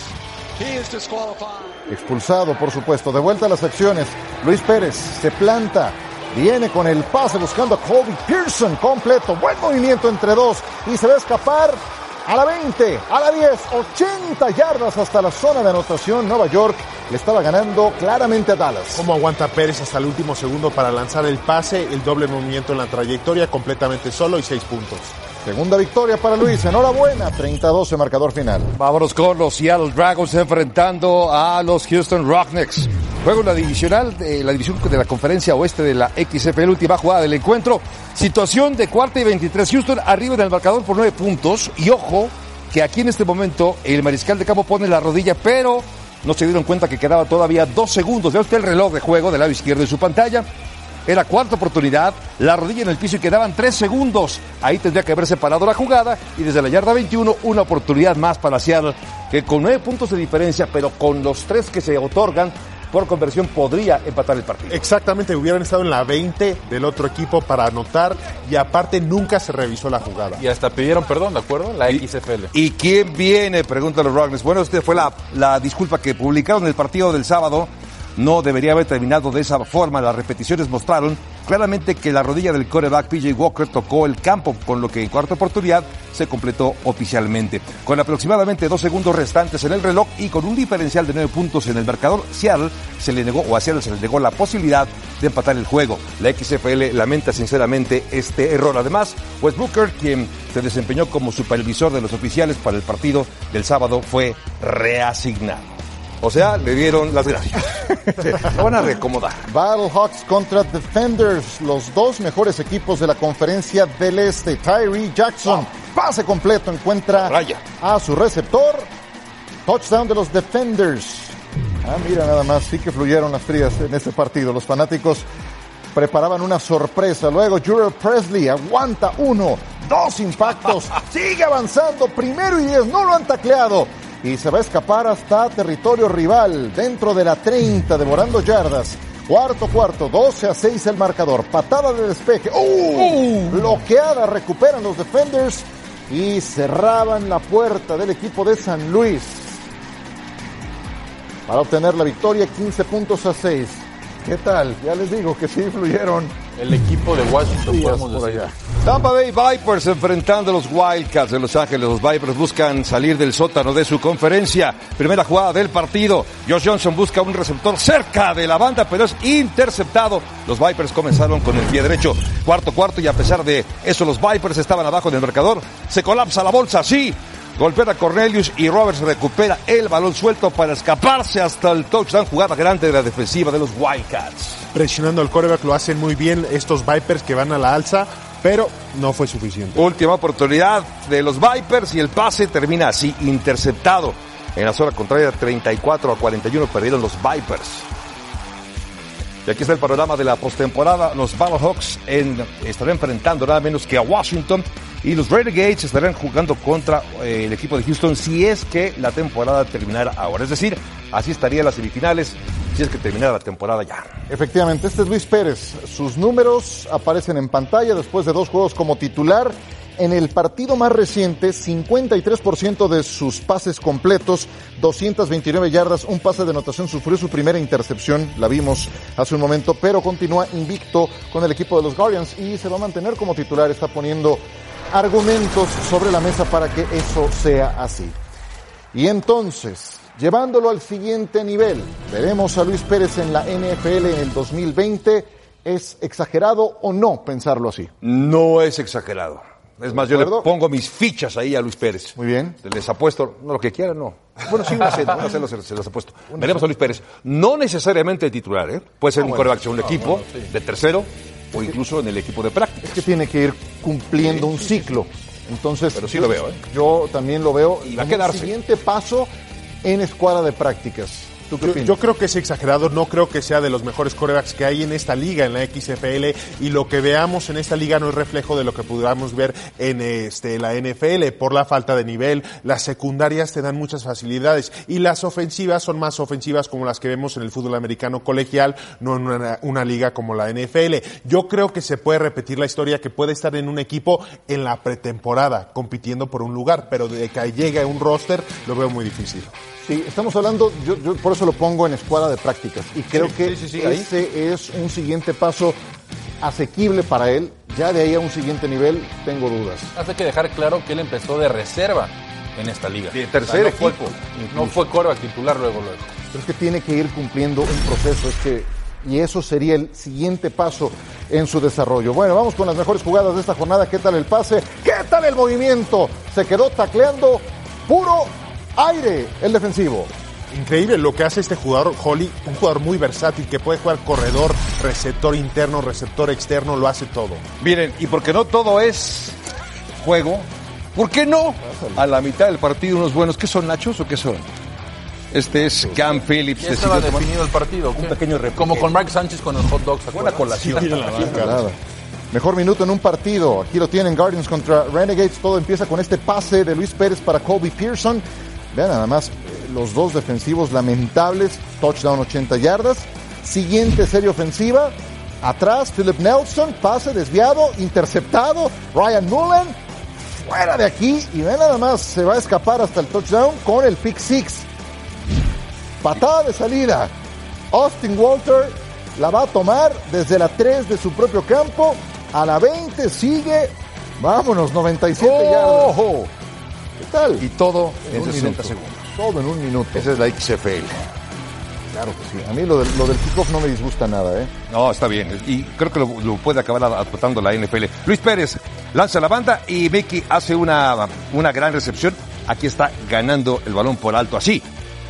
Expulsado, por supuesto. De vuelta a las acciones. Luis Pérez se planta. Viene con el pase buscando a Colby Pearson completo. Buen movimiento entre dos. Y se va a escapar a la 20, a la 10, 80 yardas hasta la zona de anotación. Nueva York le estaba ganando claramente a Dallas. ¿Cómo aguanta Pérez hasta el último segundo para lanzar el pase? El doble movimiento en la trayectoria, completamente solo y 6 puntos. Segunda victoria para Luis, enhorabuena, 30-12 marcador final. Vámonos con los Seattle Dragons enfrentando a los Houston Roughnecks. Juego en la divisional, la división de la conferencia oeste de la XFL, última jugada del encuentro. Situación de 4ª y 23, Houston arriba en el marcador por 9 puntos. Y ojo, que aquí en este momento el mariscal de campo pone la rodilla, pero no se dieron cuenta que quedaba todavía 2 segundos. Vea usted el reloj de juego del lado izquierdo de su pantalla. Era cuarta oportunidad, la rodilla en el piso y quedaban 3 segundos. Ahí tendría que haberse parado la jugada y desde la yarda 21 una oportunidad más para Seattle, que con 9 puntos de diferencia, pero con los 3 que se otorgan por conversión podría empatar el partido. Exactamente, hubieran estado en la 20 del otro equipo para anotar y aparte nunca se revisó la jugada. Y hasta pidieron perdón, ¿de acuerdo? La XFL. ¿Y quién viene? Preguntan los Roughnecks. Bueno, esta fue la disculpa que publicaron en el partido del sábado. No debería haber terminado de esa forma. Las repeticiones mostraron claramente que la rodilla del quarterback P.J. Walker tocó el campo, con lo que en cuarta oportunidad se completó oficialmente. Con aproximadamente 2 segundos restantes en el reloj y con un diferencial de 9 puntos en el marcador, Seattle se le negó la posibilidad de empatar el juego. La XFL lamenta sinceramente este error. Además, Wes Booker, quien se desempeñó como supervisor de los oficiales para el partido del sábado, fue reasignado. O sea, le dieron las gracias. Lo van a reacomodar. Battlehawks contra Defenders, los dos mejores equipos de la conferencia del Este. Tyree Jackson, pase completo, encuentra a su receptor. Touchdown de los Defenders. Mira nada más, sí que fluyeron las frías en este partido. Los fanáticos preparaban una sorpresa. Luego Jurel Presley aguanta 1, 2 impactos, sigue avanzando, 1st y 10, no lo han tacleado. Y se va a escapar hasta territorio rival, dentro de la 30, devorando yardas. Cuarto, 12-6 el marcador. Patada de despeje. Bloqueada, recuperan los defenders y cerraban la puerta del equipo de San Luis para obtener la victoria, 15-6. ¿Qué tal? Ya les digo que sí fluyeron. El equipo de Washington, podemos decir. Allá. Tampa Bay Vipers enfrentando a los Wildcats de Los Ángeles. Los Vipers buscan salir del sótano de su conferencia. Primera jugada del partido. Josh Johnson busca un receptor cerca de la banda, pero es interceptado. Los Vipers comenzaron con el pie derecho. Cuarto, y a pesar de eso, los Vipers estaban abajo del marcador. Se colapsa la bolsa, sí. Golpea a Cornelius y Roberts recupera el balón suelto para escaparse hasta el touchdown. Jugada grande de la defensiva de los Wildcats. Presionando al quarterback, lo hacen muy bien estos Vipers que van a la alza, pero no fue suficiente. Última oportunidad de los Vipers y el pase termina así, interceptado. En la zona contraria, 34-41 perdieron los Vipers. Y aquí está el panorama de la postemporada. Los Battlehawks estarán enfrentando nada menos que a Washington. Y los Renegades estarán jugando contra el equipo de Houston si es que la temporada terminara ahora. Es decir, así estarían las semifinales si es que terminara la temporada ya. Efectivamente, este es Luis Pérez. Sus números aparecen en pantalla después de 2 juegos como titular. En el partido más reciente, 53% de sus pases completos, 229 yardas, un pase de anotación, sufrió su primera intercepción, la vimos hace un momento, pero continúa invicto con el equipo de los Guardians y se va a mantener como titular, está poniendo argumentos sobre la mesa para que eso sea así. Y entonces, llevándolo al siguiente nivel, veremos a Luis Pérez en la NFL en el 2020. ¿Es exagerado o no pensarlo así? No es exagerado. Es más, yo le pongo mis fichas ahí a Luis Pérez. Muy bien. Les apuesto, no lo que quieran, no. Bueno, sí, se los apuesto. Veremos a Luis Pérez. No necesariamente de titular, ¿eh? Puede ser un quarterback de un equipo, de tercero, o incluso en el equipo de práctica. Es que tiene que ir cumpliendo un ciclo. Entonces, pero sí lo veo, ¿eh? Yo también lo veo. Y va a quedarse. El siguiente paso en escuadra de prácticas. Yo creo que es exagerado, no creo que sea de los mejores quarterbacks que hay en esta liga, en la XFL, y lo que veamos en esta liga no es reflejo de lo que podamos ver en la NFL, por la falta de nivel. Las secundarias te dan muchas facilidades, y las ofensivas son más ofensivas como las que vemos en el fútbol americano colegial, no en una liga como la NFL. Yo creo que se puede repetir la historia, que puede estar en un equipo en la pretemporada, compitiendo por un lugar, pero de que llegue a un roster, lo veo muy difícil. Sí, estamos hablando, yo por eso lo pongo en escuadra de prácticas y creo que ese es un siguiente paso asequible para él. Ya de ahí a un siguiente nivel tengo dudas. Hace que dejar claro que él empezó de reserva en esta liga. De tercer equipo. No fue quarterback titular luego. Pero es que tiene que ir cumpliendo un proceso, y eso sería el siguiente paso en su desarrollo. Bueno, vamos con las mejores jugadas de esta jornada. ¿Qué tal el pase? ¿Qué tal el movimiento? Se quedó tacleando puro aire el defensivo. Increíble lo que hace este jugador, Holly, un jugador muy versátil que puede jugar corredor, receptor interno, receptor externo, lo hace todo. Miren, y porque no todo es juego, ¿por qué no? A la mitad del partido unos buenos, ¿qué son, nachos o qué son? Este es Cam Phillips. Ya estaba definido el partido. Un pequeño repique. Como con Mark Sánchez con el hot dog. Buena colación. Mejor minuto en un partido. Aquí lo tienen, Guardians contra Renegades. Todo empieza con este pase de Luis Pérez para Colby Pearson. Vean nada más los dos defensivos lamentables. Touchdown 80 yardas. Siguiente serie ofensiva. Atrás, Philip Nelson. Pase desviado, interceptado. Ryan Mullen. Fuera de aquí. Y vean nada más, se va a escapar hasta el touchdown con el pick six. Patada de salida. Austin Walter la va a tomar desde la 3 de su propio campo. A la 20 sigue. Vámonos, 97 yardas. ¿Qué tal? Y todo en 60 minuto. segundos. Todo en un minuto. Esa es la XFL. Claro que sí. A mí lo del kickoff no me disgusta nada, ¿eh? No, está bien. Y creo que lo puede acabar adoptando la NFL. Luis Pérez lanza la banda y Mickey hace una gran recepción. Aquí está ganando el balón por alto, así.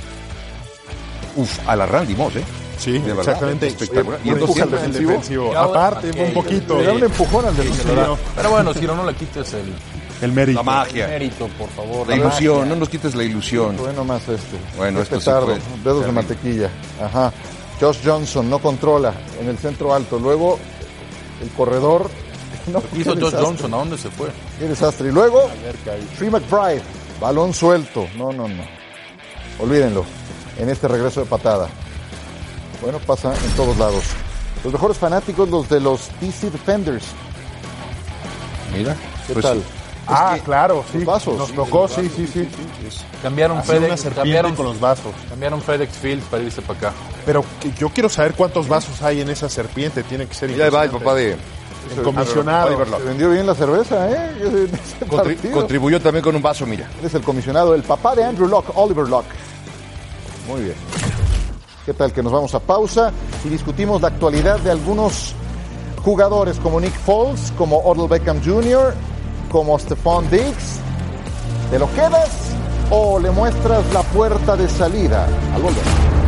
A la Randy Moss, ¿eh? Sí, exactamente. Espectacular. Y empuja al defensivo. Aparte, un poquito. Le da un empujón al defensivo. Pero bueno, si no le quites El mérito. La magia. El mérito, por favor. La ilusión, no nos quites la ilusión. Bueno, más Bueno, esto petardo, sí fue dedos de mantequilla. Ajá. Josh Johnson no controla en el centro alto. Luego, el corredor. No, hizo Josh Johnson, ¿a dónde se fue? Qué desastre. Y luego, Trey McBride, balón suelto. No. Olvídenlo. En este regreso de patada. Bueno, pasa en todos lados. Los mejores fanáticos, los de los DC Defenders. Mira. ¿Qué tal? Claro, sí. Los vasos. Nos tocó, sí. Cambiaron FedEx, con los vasos. Cambiaron FedEx Field para irse para acá. Pero yo quiero saber cuántos vasos hay en esa serpiente. Tiene que ser Mira, va el papá de... El comisionado. Se vendió bien la cerveza, ¿eh? Contribuyó también con un vaso, mira. Es el comisionado, el papá de Andrew Luck, Oliver Luck. Muy bien. ¿Qué tal? Que nos vamos a pausa y discutimos la actualidad de algunos jugadores como Nick Foles, como Odell Beckham Jr., como Stephon Diggs. ¿Te lo quedas o le muestras la puerta de salida? Al volver.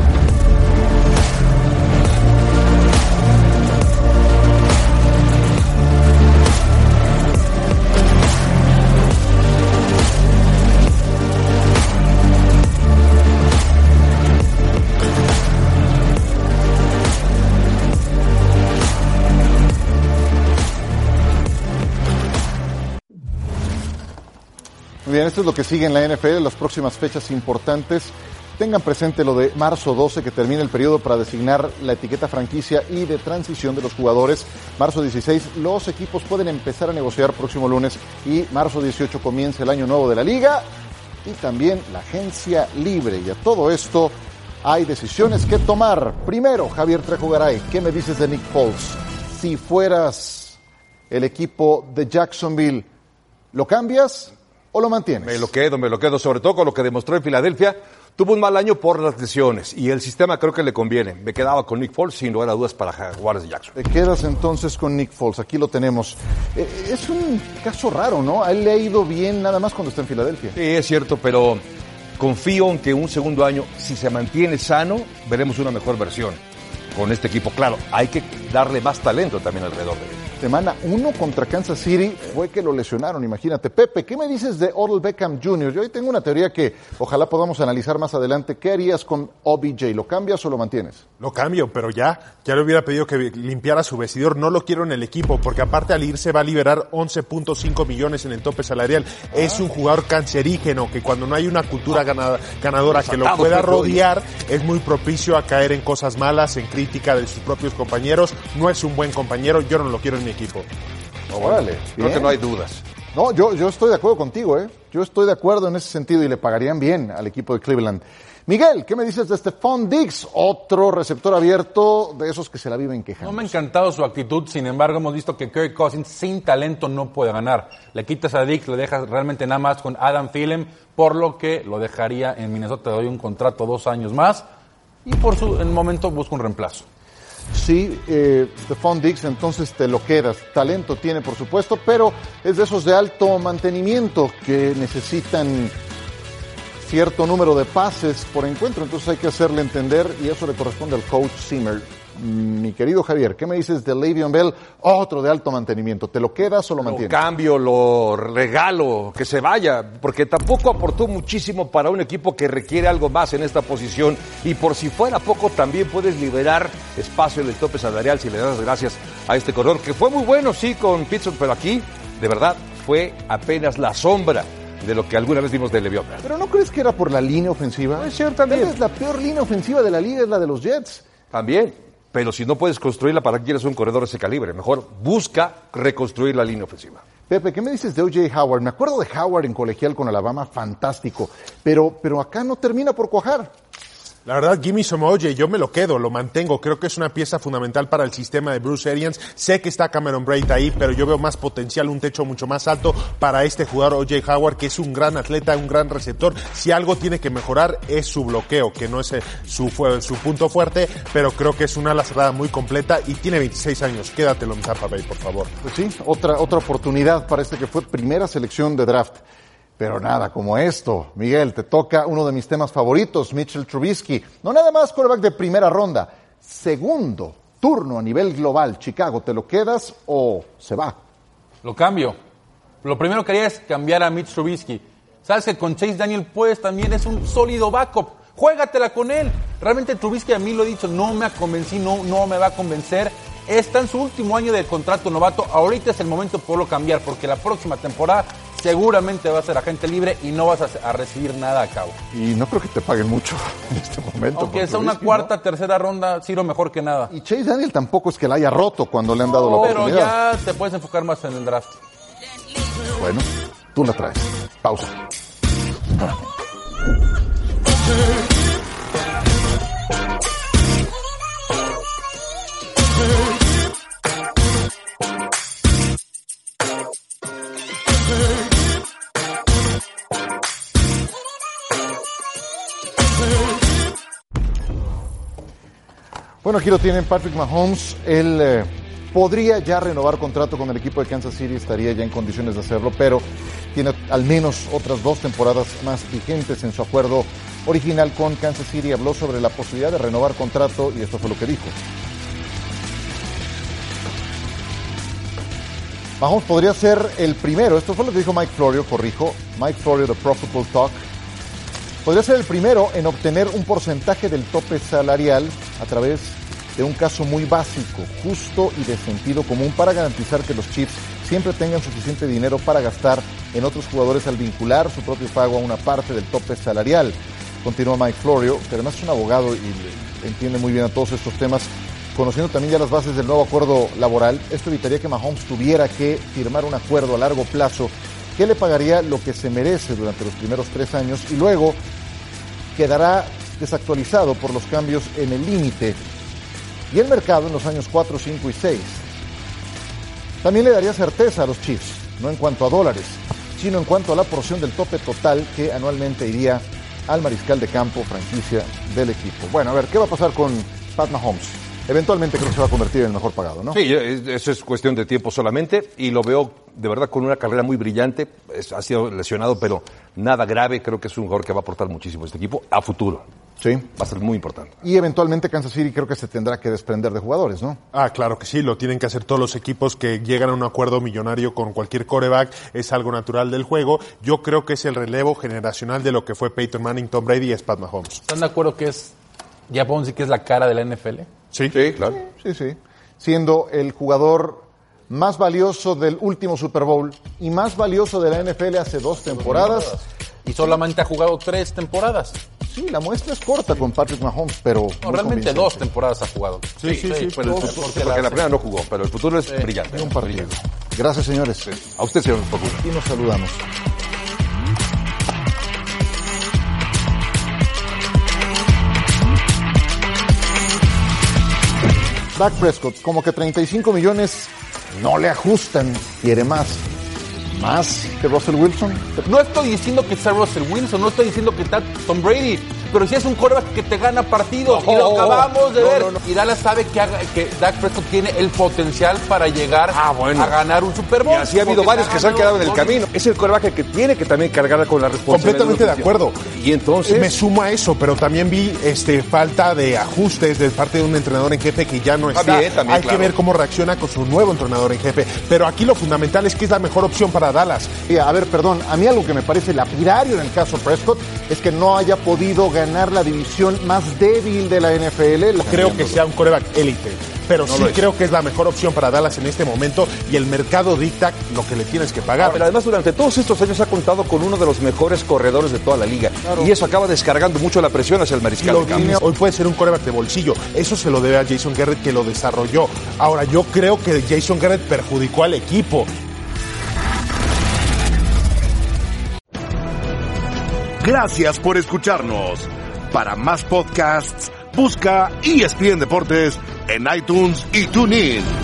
Bien, esto es lo que sigue en la NFL, las próximas fechas importantes. Tengan presente lo de marzo 12, que termina el periodo para designar la etiqueta franquicia y de transición de los jugadores. Marzo 16, los equipos pueden empezar a negociar próximo lunes. Y marzo 18 comienza el año nuevo de la liga y también la agencia libre. Y a todo esto hay decisiones que tomar. Primero, Javier Trejo Garay, ¿qué me dices de Nick Foles? Si fueras el equipo de Jacksonville, ¿lo cambias o lo mantienes? Me lo quedo, sobre todo con lo que demostró en Filadelfia. Tuvo un mal año por las lesiones y el sistema creo que le conviene. Me quedaba con Nick Foles, sin lugar a dudas, para Jaguares de Jackson. Te quedas entonces con Nick Foles, aquí lo tenemos. Es un caso raro, ¿no? A él le ha ido bien nada más cuando está en Filadelfia. Sí, es cierto, pero confío en que un segundo año, si se mantiene sano, veremos una mejor versión con este equipo. Claro, hay que darle más talento también alrededor de él. Semana 1 contra Kansas City fue que lo lesionaron, imagínate. Pepe, ¿qué me dices de Odell Beckham Jr.? Yo hoy tengo una teoría que ojalá podamos analizar más adelante. ¿Qué harías con OBJ? ¿Lo cambias o lo mantienes? Lo cambio, pero ya le hubiera pedido que limpiara su vestidor. No lo quiero en el equipo, porque aparte al irse va a liberar 11.5 millones en el tope salarial. Es un jugador cancerígeno que cuando no hay una cultura ganadora que lo pueda rodear, es muy propicio a caer en cosas malas, en crítica de sus propios compañeros. No es un buen compañero, yo no lo quiero en mi equipo. Órale, creo que no hay dudas. No, yo estoy de acuerdo contigo, ¿eh? Yo estoy de acuerdo en ese sentido y le pagarían bien al equipo de Cleveland. Miguel, ¿qué me dices de Stephon Diggs? Otro receptor abierto de esos que se la viven quejando. No me ha encantado su actitud, sin embargo hemos visto que Kirk Cousins sin talento no puede ganar. Le quitas a Diggs, le dejas realmente nada más con Adam Thielen, por lo que lo dejaría en Minnesota. Le doy un contrato 2 años más y en el momento busco un reemplazo. Sí, Stephon Diggs, entonces te lo quedas. Talento tiene, por supuesto, pero es de esos de alto mantenimiento que necesitan cierto número de pases por encuentro, entonces hay que hacerle entender y eso le corresponde al coach Zimmer. Mi querido Javier, ¿qué me dices de Le'Veon Bell? Otro de alto mantenimiento. ¿Te lo quedas o lo mantienes? Lo cambio, lo regalo, que se vaya, porque tampoco aportó muchísimo para un equipo que requiere algo más en esta posición y por si fuera poco también puedes liberar espacio en el tope salarial si le das gracias a este corredor, que fue muy bueno, sí, con Pittsburgh, pero aquí, de verdad, fue apenas la sombra de lo que alguna vez vimos de Le'Veon Bell. ¿Pero no crees que era por la línea ofensiva? Puede ser también. Tal vez la peor línea ofensiva de la liga es la de los Jets. También. Pero si no puedes construirla, ¿para qué quieres un corredor de ese calibre? Mejor busca reconstruir la línea ofensiva. Pepe, ¿qué me dices de O.J. Howard? Me acuerdo de Howard en colegial con Alabama, fantástico. Pero acá no termina por cuajar. La verdad, Gimme Some O.J., yo me lo quedo, lo mantengo. Creo que es una pieza fundamental para el sistema de Bruce Arians. Sé que está Cameron Braid ahí, pero yo veo más potencial, un techo mucho más alto para este jugador O.J. Howard, que es un gran atleta, un gran receptor. Si algo tiene que mejorar es su bloqueo, que no es su punto fuerte, pero creo que es una ala cerrada muy completa y tiene 26 años. Quédatelo en Tampa Bay, por favor. Pues sí, otra oportunidad para este que fue primera selección de draft. Pero nada como esto. Miguel, te toca uno de mis temas favoritos, Mitchell Trubisky. No nada más quarterback de primera ronda, segundo turno a nivel global. Chicago, ¿te lo quedas o se va? Lo cambio. Lo primero que haría es cambiar a Mitch Trubisky. Sabes que con Chase Daniel pues también es un sólido backup. Juégatela con él. Realmente Trubisky, a mí lo he dicho, no me convencí, no me va a convencer. Está en su último año de contrato novato. Ahorita es el momento de poderlo cambiar, porque la próxima temporada seguramente va a ser agente libre y no vas a recibir nada a cabo. Y no creo que te paguen mucho en este momento. Aunque sea una cuarta, tercera ronda, sirve mejor que nada. Y Chase Daniel tampoco es que la haya roto cuando le han dado la oportunidad. Pero ya te puedes enfocar más en el draft. Bueno, tú la traes. Pausa. Bueno, aquí lo tienen, Patrick Mahomes. Él podría ya renovar contrato con el equipo de Kansas City, estaría ya en condiciones de hacerlo, pero tiene al menos otras 2 temporadas más vigentes en su acuerdo original con Kansas City. Habló sobre la posibilidad de renovar contrato y esto fue lo que dijo. Mahomes podría ser el primero, esto fue lo que dijo Mike Florio, Mike Florio de Pro Football Talk. Podría ser el primero en obtener un porcentaje del tope salarial a través de un caso muy básico, justo y de sentido común para garantizar que los Chiefs siempre tengan suficiente dinero para gastar en otros jugadores al vincular su propio pago a una parte del tope salarial. Continúa Mike Florio, que además es un abogado y entiende muy bien a todos estos temas. Conociendo también ya las bases del nuevo acuerdo laboral, esto evitaría que Mahomes tuviera que firmar un acuerdo a largo plazo que le pagaría lo que se merece durante los primeros 3 años y luego quedará desactualizado por los cambios en el límite y el mercado en los años 4, 5 y 6. También le daría certeza a los Chiefs, no en cuanto a dólares, sino en cuanto a la porción del tope total que anualmente iría al mariscal de campo, franquicia del equipo. Bueno, a ver, ¿qué va a pasar con Pat Mahomes? Eventualmente creo que se va a convertir en el mejor pagado, ¿no? Sí, eso es cuestión de tiempo solamente y lo veo de verdad con una carrera muy brillante. Ha sido lesionado, pero nada grave. Creo que es un jugador que va a aportar muchísimo a este equipo a futuro. Sí. Va a ser muy importante. Y eventualmente Kansas City creo que se tendrá que desprender de jugadores, ¿no? Ah, claro que sí, lo tienen que hacer todos los equipos que llegan a un acuerdo millonario con cualquier quarterback, es algo natural del juego. Yo creo que es el relevo generacional de lo que fue Peyton Manning, Tom Brady y es Pat Mahomes. ¿Están de acuerdo que ya podemos decir que es la cara de la NFL? Sí, claro. Sí. Siendo el jugador más valioso del último Super Bowl y más valioso de la NFL hace 2 temporadas. Y solamente ha jugado 3 temporadas. Sí, la muestra es corta con Patrick Mahomes, pero... No, realmente 2 temporadas ha jugado. Sí, pero porque la primera no jugó, pero el futuro es brillante. Un partido. Gracias, señores. Sí. A usted, señor Facundo. Y nos saludamos. Dak Prescott, como que 35 millones no le ajustan, quiere más. ¿Más que Russell Wilson? No estoy diciendo que sea Russell Wilson, no estoy diciendo que está Tom Brady, pero si es un quarterback que te gana partidos y lo acabamos de ver. Y Dallas sabe que Dak Prescott tiene el potencial para llegar a ganar un Super Bowl. Y así ha habido varios que se han quedado en el camino. Es el quarterback que tiene que también cargar con la responsabilidad. Completamente de acuerdo. Y entonces me sumo a eso, pero también vi falta de ajustes de parte de un entrenador en jefe que ya no está. Hay que ver cómo reacciona con su nuevo entrenador en jefe. Pero aquí lo fundamental es que es la mejor opción para Dallas. A ver, perdón, a mí algo que me parece lapidario en el caso Prescott es que no haya podido ganar la división más débil de la NFL. Creo que sea un quarterback élite, pero no sí creo que es la mejor opción para Dallas en este momento y el mercado dicta lo que le tienes que pagar. Pero además durante todos estos años ha contado con uno de los mejores corredores de toda la liga y eso acaba descargando mucho la presión hacia el mariscal de campo. Hoy puede ser un quarterback de bolsillo, eso se lo debe a Jason Garrett que lo desarrolló. Ahora yo creo que Jason Garrett perjudicó al equipo. Gracias por escucharnos. Para más podcasts, busca ESPN Deportes en iTunes y TuneIn.